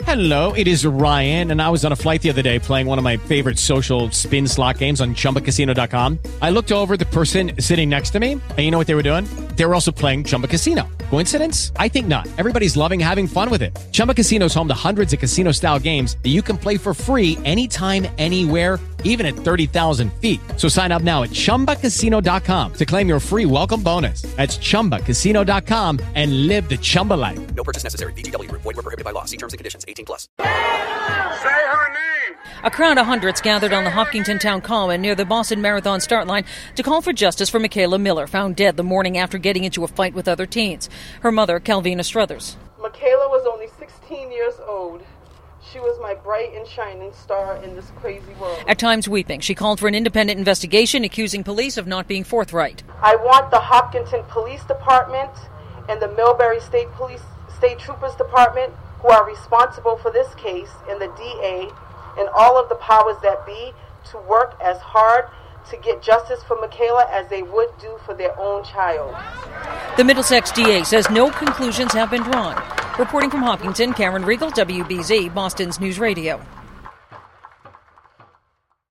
Hello, it is Ryan, and I was on a flight the other day playing one of my favorite social spin slot games on ChumbaCasino.com. I looked over at the person sitting next to me, and you know what they were doing? They were also playing Chumba Casino. Coincidence? I think not. Everybody's loving having fun with it. Chumba Casino is home to hundreds of casino-style games that you can play for free anytime, anywhere, even at 30,000 feet. So sign up now at ChumbaCasino.com to claim your free welcome bonus. That's ChumbaCasino.com and live the Chumba life. No purchase necessary. VGW. Void where prohibited by law. See terms and conditions. 18+. Say her name. A crowd of hundreds gathered on the Hopkinton Town Common near the Boston Marathon start line to call for justice for Michaela Miller, found dead the morning after getting into a fight with other teens. Her mother, Calvina Struthers. Michaela was only 16 years old. She was my bright and shining star in this crazy world. At times weeping, she called for an independent investigation, accusing police of not being forthright. I want the Hopkinton Police Department and the Millbury State Troopers Department, who are responsible for this case, and the DA and all of the powers that be to work as hard to get justice for Michaela as they would do for their own child. The Middlesex DA says no conclusions have been drawn. Reporting from Hopkinton, Karen Riegel, WBZ, Boston's News Radio.